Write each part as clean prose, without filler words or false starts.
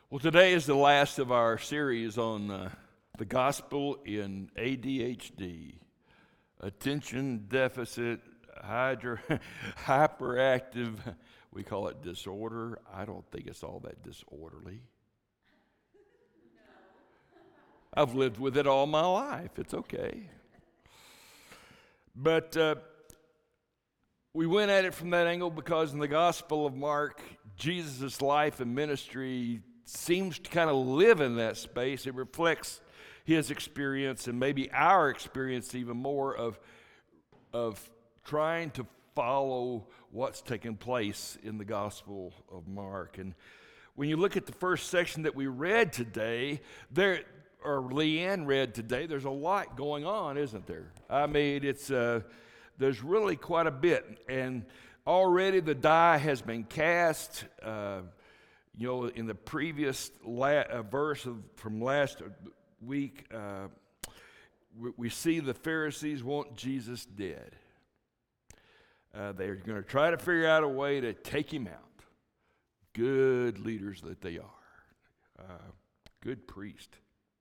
Well, today is the last of our series on the gospel in ADHD, attention deficit hyperactive. We call it disorder. I don't think it's all that disorderly. I've lived with it all my life. It's okay. But we went at it from that angle because in the Gospel of Mark, Jesus' life and ministry seems to kind of live in that space. It reflects his experience and maybe our experience even more of trying to follow what's taking place in the Gospel of Mark. And when you look at the first section that we read today, Leanne read today, there's a lot going on, isn't there? I mean, there's really quite a bit. And already the die has been cast. In the previous verse from last week, we see the Pharisees want Jesus dead. They're going to try to figure out a way to take him out. Good leaders that they are. Good priest.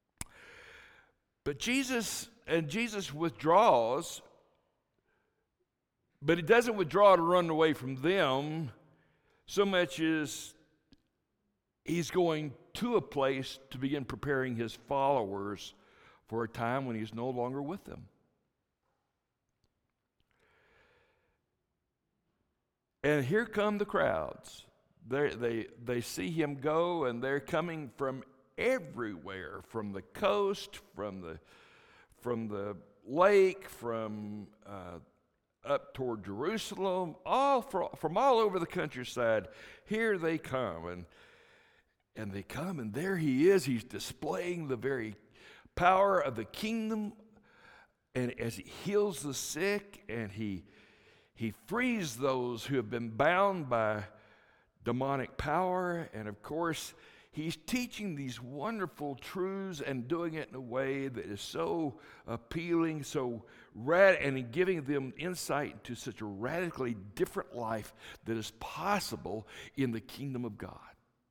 But Jesus withdraws, but he doesn't withdraw to run away from them so much as he's going to a place to begin preparing his followers for a time when he's no longer with them. And here come the crowds. They see him go, and they're coming from everywhere, from the coast, from the lake, from up toward Jerusalem, from all over the countryside. Here they come, and they come, and there he is. He's displaying the very power of the kingdom, and as he heals the sick, and he frees those who have been bound by demonic power, and of course, he's teaching these wonderful truths and doing it in a way that is so appealing, and giving them insight into such a radically different life that is possible in the kingdom of God.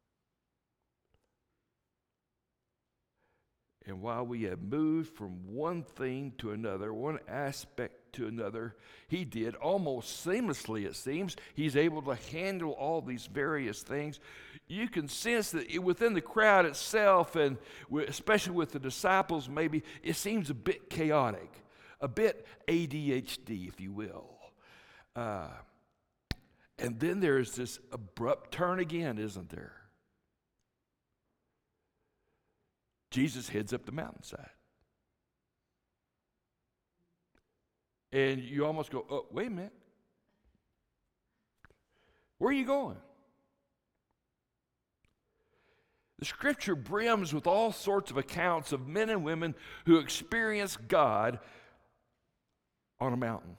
And while we have moved from one thing to another, one aspect to another, he did almost seamlessly, it seems. He's able to handle all these various things. You can sense that within the crowd itself, and especially with the disciples, maybe it seems a bit chaotic, a bit ADHD, if you will. And then there's this abrupt turn again, isn't there? Jesus heads up the mountainside. And you almost go, oh, wait a minute. Where are you going? The scripture brims with all sorts of accounts of men and women who experienced God on a mountain.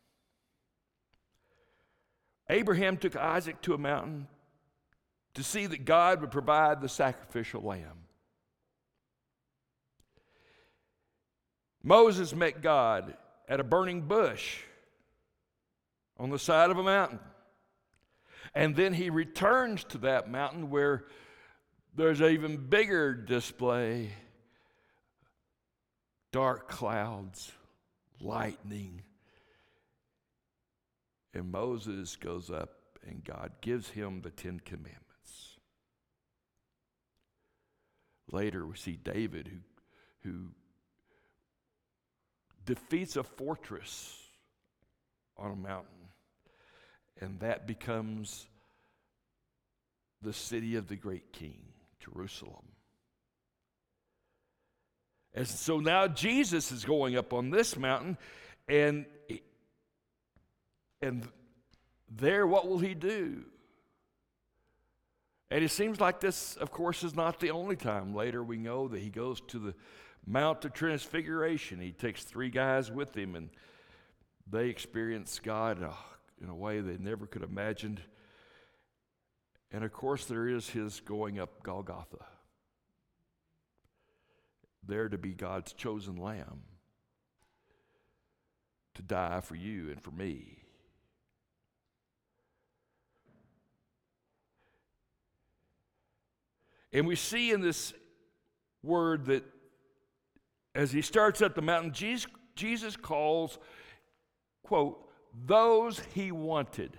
Abraham took Isaac to a mountain to see that God would provide the sacrificial lamb. Moses met God at a burning bush on the side of a mountain. And then he returns to that mountain where there's an even bigger display. Dark clouds, lightning. And Moses goes up and God gives him the 10 Commandments. Later we see David who defeats a fortress on a mountain, and that becomes the city of the great king, Jerusalem. And so now Jesus is going up on this mountain, and there, what will he do? And it seems like this, of course, is not the only time. Later we know that he goes to the Mount of Transfiguration. He takes 3 guys with him, and they experience God in a way they never could have imagined. And of course, there is his going up Golgotha, there to be God's chosen lamb, to die for you and for me. And we see in this word that as he starts up the mountain, Jesus calls, quote, those he wanted.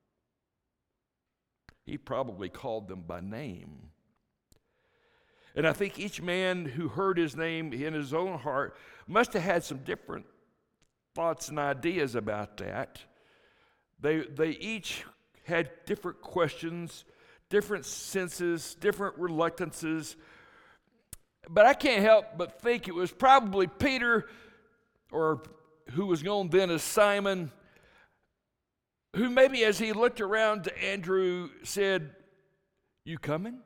He probably called them by name. And I think each man who heard his name in his own heart must have had some different thoughts and ideas about that. They each had different questions, different senses, different reluctances. But I can't help but think it was probably Peter, or who was known then as Simon, who maybe as he looked around to Andrew said, "You coming?"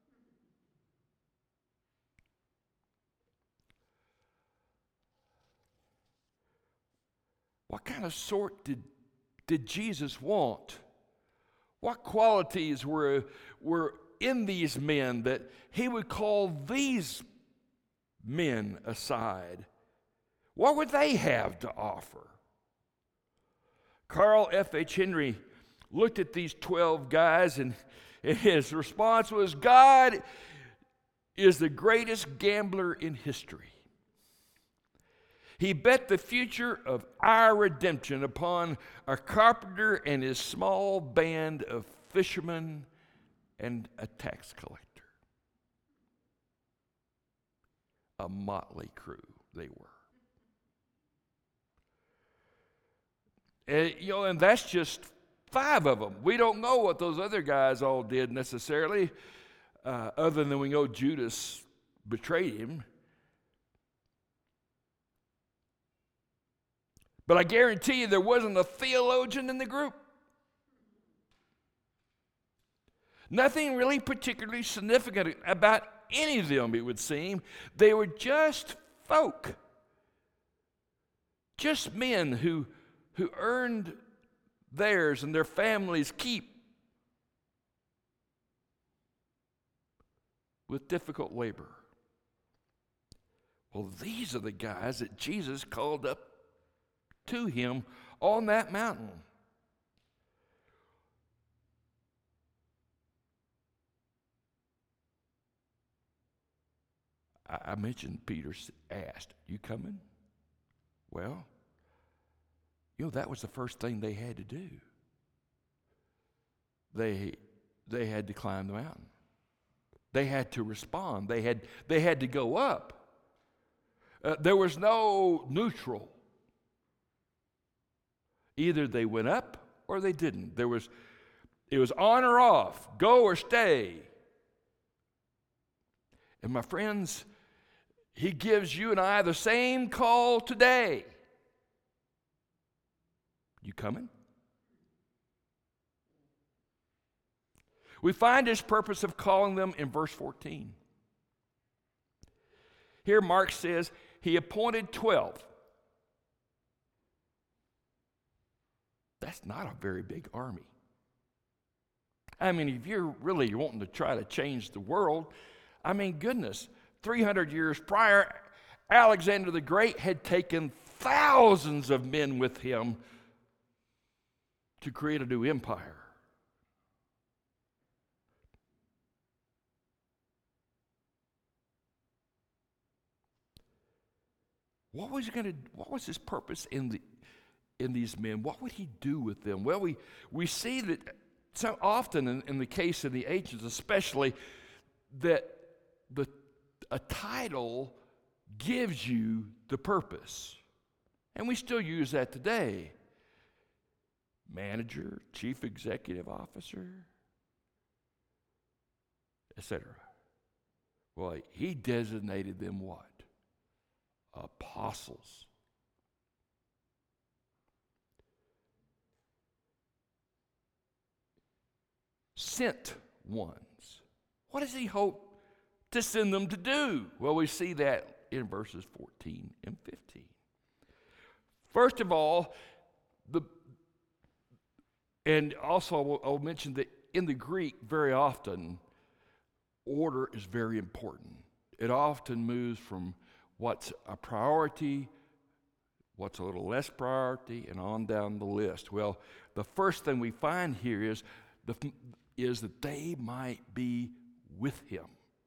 What kind of sort did Jesus want? What qualities were in these men that he would call these men aside? What would they have to offer? Carl F.H. Henry looked at these 12 guys, and his response was, God is the greatest gambler in history. He bet the future of our redemption upon a carpenter and his small band of fishermen and a tax collector. A motley crew they were. And that's just 5 of them. We don't know what those other guys all did necessarily, other than we know Judas betrayed him. But I guarantee you there wasn't a theologian in the group. Nothing really particularly significant about any of them, it would seem. They were just folk. Just men who earned theirs and their families' keep with difficult labor. Well, these are the guys that Jesus called up to him on that mountain. I mentioned Peter asked, "You coming?" Well, that was the first thing they had to do. They had to climb the mountain. They had to respond. They had to go up. There was no neutral. Either they went up or they didn't. It was on or off, go or stay. And my friends, he gives you and I the same call today. You coming? We find his purpose of calling them in verse 14. Here Mark says he appointed 12. That's not a very big army. I mean, if you're really wanting to try to change the world, I mean, goodness, 300 years prior, Alexander the Great had taken thousands of men with him to create a new empire. What was his purpose in these men? What would he do with them? Well, we see that so often in the case of the ancients especially, that a title gives you the purpose. And we still use that today. Manager, chief executive officer, etc. Well, he designated them what? Apostles. Sent ones. What does he hope to send them to do? Well, we see that in verses 14 and 15. First of all, and also I'll mention that in the Greek, very often, order is very important. It often moves from what's a priority, what's a little less priority, and on down the list. Well, the first thing we find here is that they might be with him.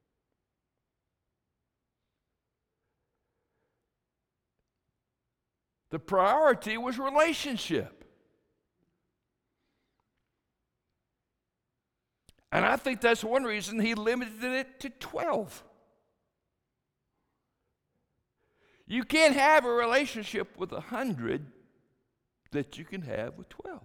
The priority was relationship. And I think that's one reason he limited it to 12. You can't have a relationship with 100 that you can have with 12.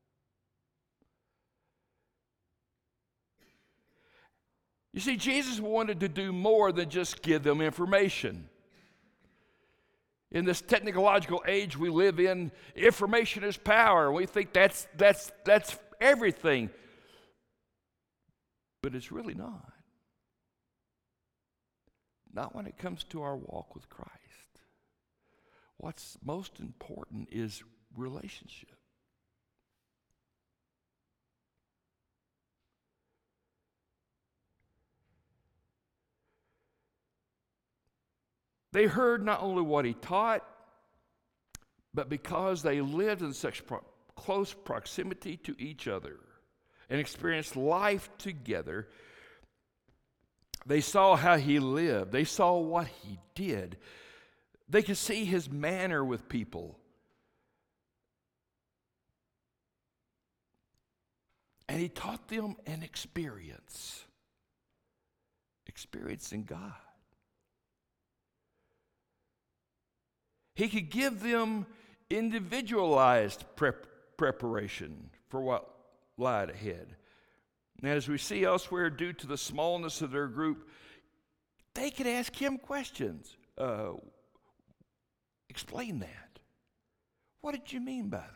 You see, Jesus wanted to do more than just give them information. In this technological age we live in, information is power. We think that's everything. But it's really not. Not when it comes to our walk with Christ. What's most important is relationship. They heard not only what he taught, but because they lived in such close proximity to each other and experienced life together, they saw how he lived. They saw what he did. They could see his manner with people. And he taught them an experience in God. He could give them individualized preparation for what lied ahead. And as we see elsewhere, due to the smallness of their group, they could ask him questions. Explain that. What did you mean by that?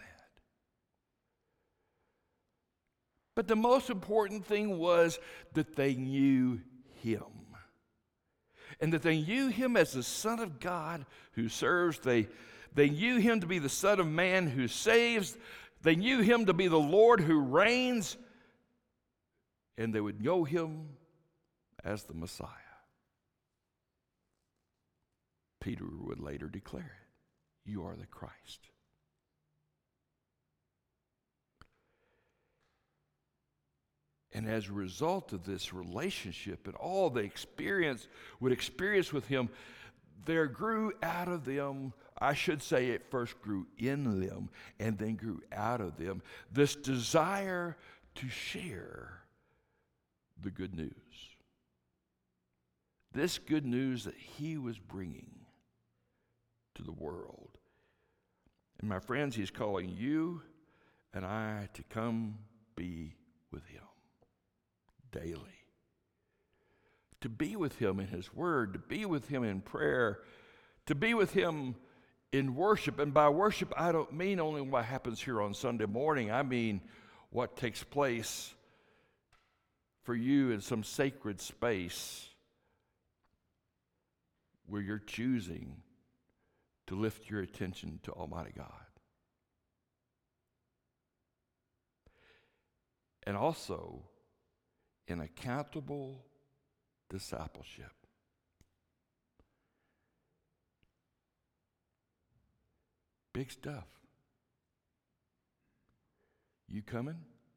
But the most important thing was that they knew him. And that they knew him as the Son of God who serves. They knew him to be the Son of Man who saves. They knew him to be the Lord who reigns. And they would know him as the Messiah. Peter would later declare it. You are the Christ. And as a result of this relationship and all they would experience with him, there grew out of them, I should say it first grew in them and then grew out of them, this desire to share the good news. This good news that he was bringing to the world. And my friends, he's calling you and I to come be with him daily. To be with him in his word, to be with him in prayer, to be with him in worship. And by worship, I don't mean only what happens here on Sunday morning. I mean what takes place for you in some sacred space where you're choosing to lift your attention to Almighty God. And also in accountable discipleship. Big stuff. You coming?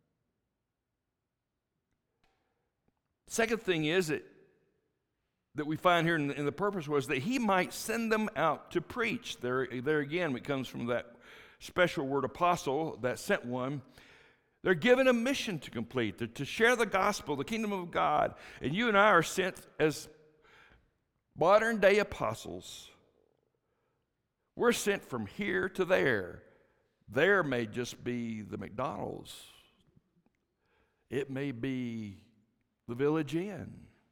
Second thing is that we find here in the purpose was that he might send them out to preach. There again, it comes from that special word apostle, that sent one. They're given a mission to complete, to share the gospel, the kingdom of God. And you and I are sent as modern day apostles. We're sent from here to there. There may just be the McDonald's. It may be the Village Inn.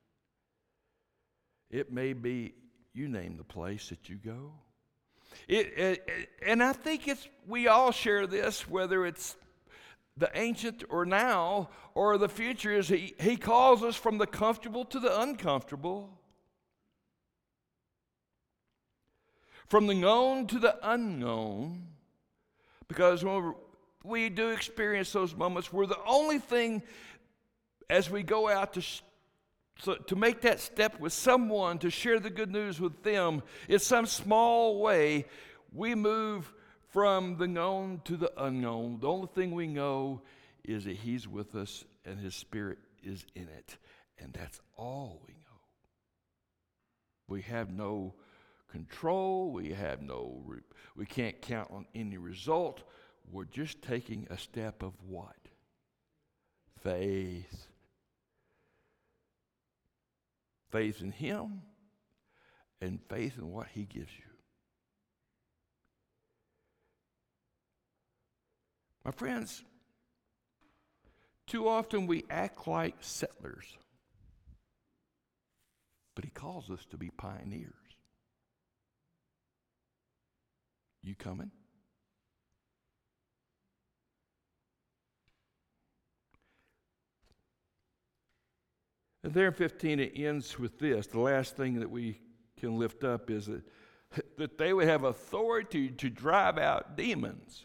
It may be, you name the place that you go. And I think we all share this, whether it's the ancient or now or the future, is he calls us from the comfortable to the uncomfortable. From the known to the unknown. Because when we do experience those moments where the only thing as we go out to make that step with someone, to share the good news with them, in some small way, we move from the known to the unknown. The only thing we know is that he's with us and his Spirit is in it. And that's all we know. We have no control. We can't count on any result. We're just taking a step of what? Faith. Faith in Him and faith in what He gives you. My friends, too often we act like settlers, but He calls us to be pioneers. You coming? And there in 15 it ends with this. The last thing that we can lift up is that they would have authority to drive out demons.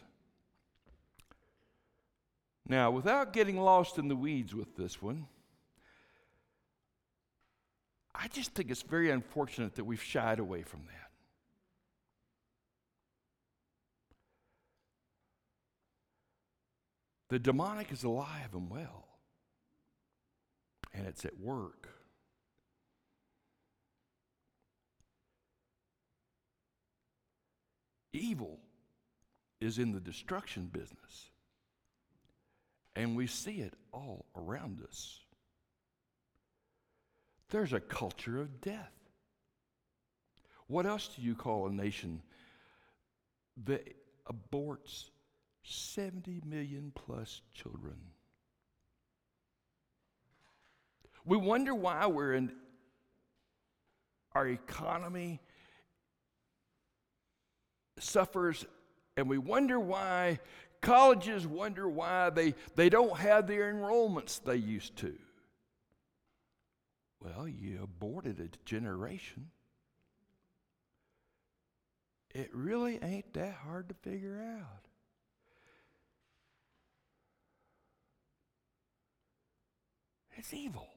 Now, without getting lost in the weeds with this one, I just think it's very unfortunate that we've shied away from that. The demonic is alive and well, and it's at work. Evil is in the destruction business, and we see it all around us. There's a culture of death. What else do you call a nation that aborts 70 million plus children? We wonder why our economy suffers, and we wonder why colleges wonder why they don't have the enrollments they used to. Well, you aborted a generation. It really ain't that hard to figure out. It's evil.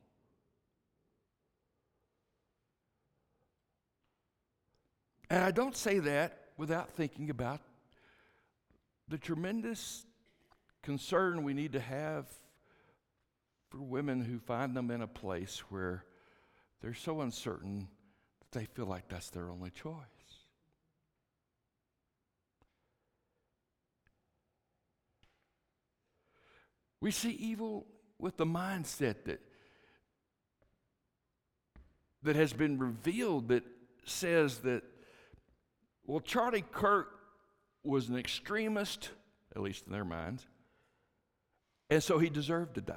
And I don't say that without thinking about the tremendous concern we need to have for women who find them in a place where they're so uncertain that they feel like that's their only choice. We see evil with the mindset that has been revealed that says that, well, Charlie Kirk was an extremist, at least in their minds, and so he deserved to die.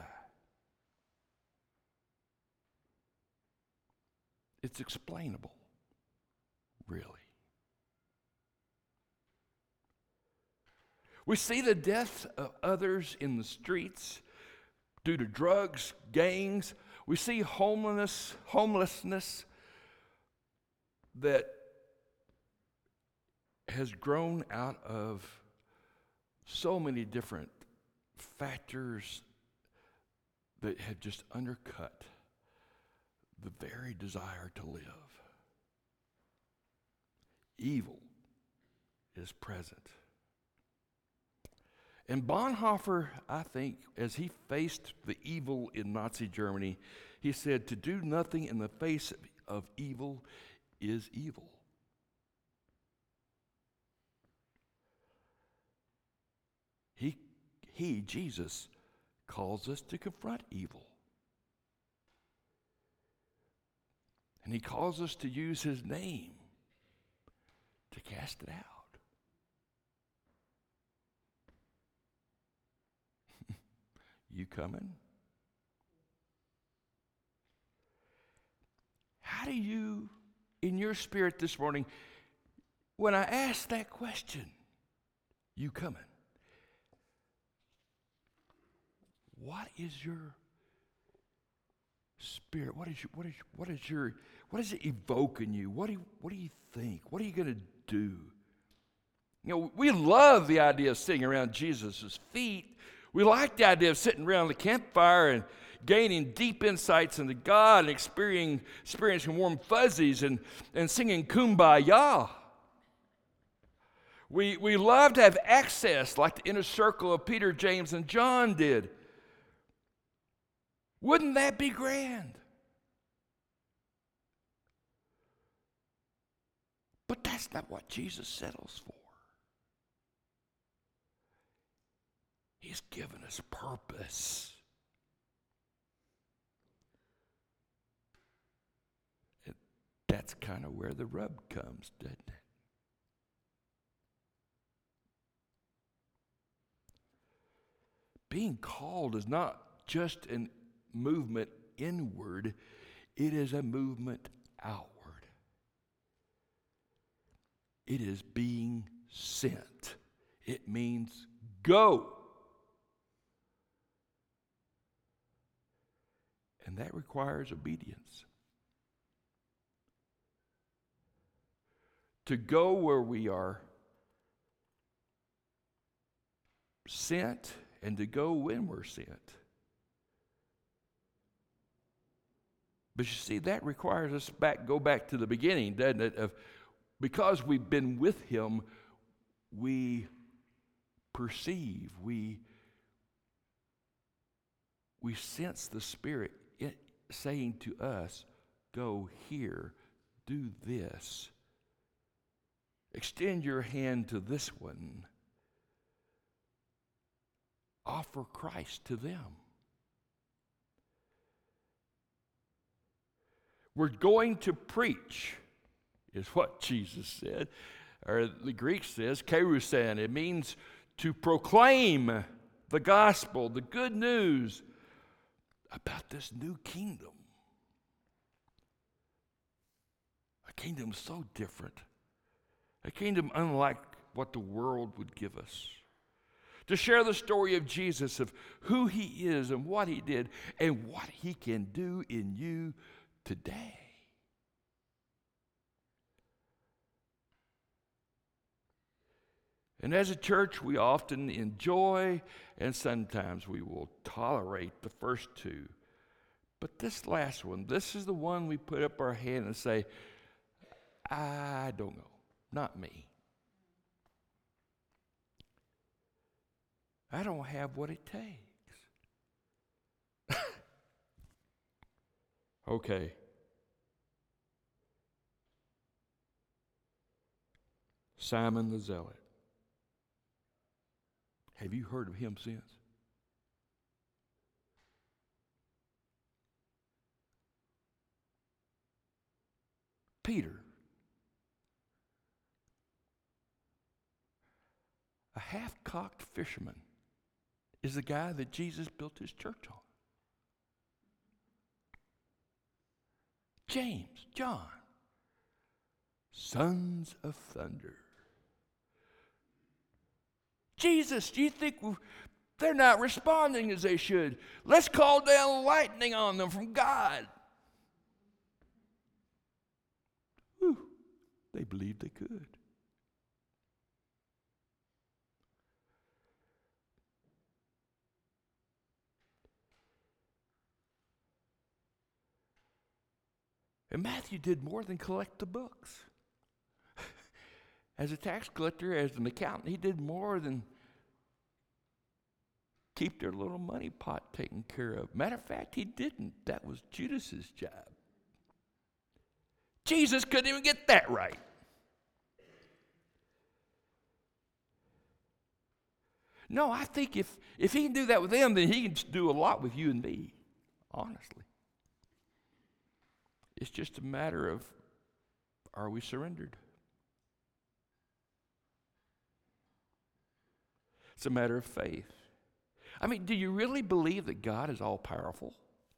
It's explainable, really. We see the death of others in the streets due to drugs, gangs. We see homelessness that has grown out of so many different factors that have just undercut the very desire to live. Evil is present. And Bonhoeffer, I think, as he faced the evil in Nazi Germany, he said, to do nothing in the face of evil is evil. Jesus, calls us to confront evil. And He calls us to use His name to cast it out. You coming? How do you, in your spirit this morning, when I ask that question, you coming? What is your spirit? What does it evoke in you? What do you think? What are you going to do? You know, we love the idea of sitting around Jesus' feet. We like the idea of sitting around the campfire and gaining deep insights into God and experiencing warm fuzzies and singing Kumbaya. We love to have access like the inner circle of Peter, James, and John did. Wouldn't that be grand? that's not what Jesus settles for. He's given us purpose. And that's kind of where the rub comes, doesn't it? Being called is not just a movement inward, it is a movement outward. It is being sent. It means go. And that requires obedience. To go where we are sent and to go when we're sent. But you see, that requires us go back to the beginning, doesn't it? Because we've been with him, we perceive, we sense the Spirit saying to us, go here, do this. Extend your hand to this one. Offer Christ to them. We're going to preach, is what Jesus said. Or the Greek says, kerusen. It means to proclaim the gospel, the good news about this new kingdom. A kingdom so different. A kingdom unlike what the world would give us. To share the story of Jesus, of who he is and what he did and what he can do in you today. And as a church, we often enjoy and sometimes we will tolerate the first two. But this last one, this is the one we put up our hand and say, I don't know, not me. I don't have what it takes. Okay. Simon the Zealot. Have you heard of him since? Peter. A half-cocked fisherman is the guy that Jesus built his church on. James, John, sons of thunder. Jesus, do you think they're not responding as they should? Let's call down lightning on them from God. Whew, they believed they could. And Matthew did more than collect the books. As a tax collector, as an accountant, he did more than keep their little money pot taken care of. Matter of fact, he didn't. That was Judas's job. Jesus couldn't even get that right. No, I think if he can do that with them, then he can do a lot with you and me, honestly. It's just a matter of, are we surrendered? It's a matter of faith. I mean, do you really believe that God is all-powerful?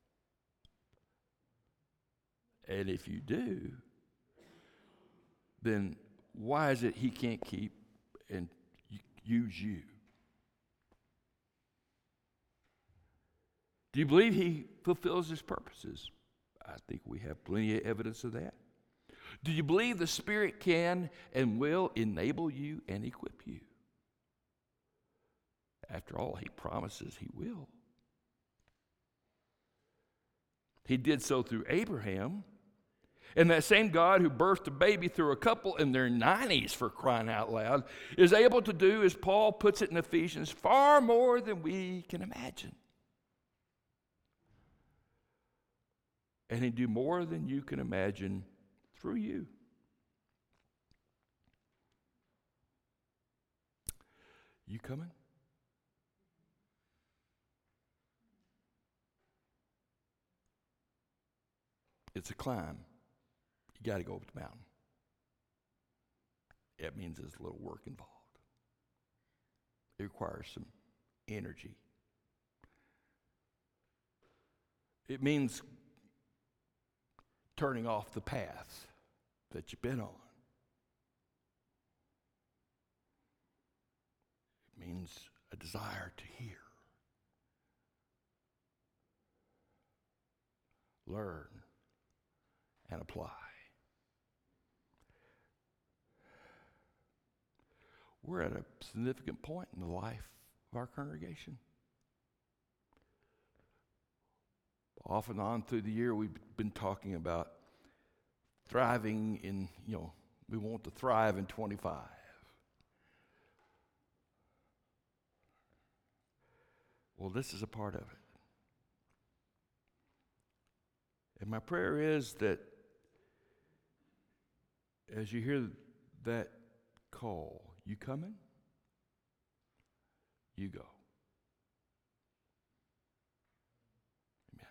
And if you do, then why is it he can't keep and use you? Do you believe he fulfills his purposes? I think we have plenty of evidence of that. Do you believe the Spirit can and will enable you and equip you? After all, he promises he will. He did so through Abraham. And that same God who birthed a baby through a couple in their 90s, for crying out loud, is able to do, as Paul puts it in Ephesians, far more than we can imagine. And he'd do more than you can imagine through you. You coming? It's a climb. You got to go up the mountain. It means there's a little work involved. It requires some energy. It means turning off the path that you've been on. It means a desire to hear, learn, and apply. We're at a significant point in the life of our congregation. Off and on through the year, we've been talking about thriving in, we want to thrive in 25. Well, this is a part of it. And my prayer is that as you hear that call, you coming? You go.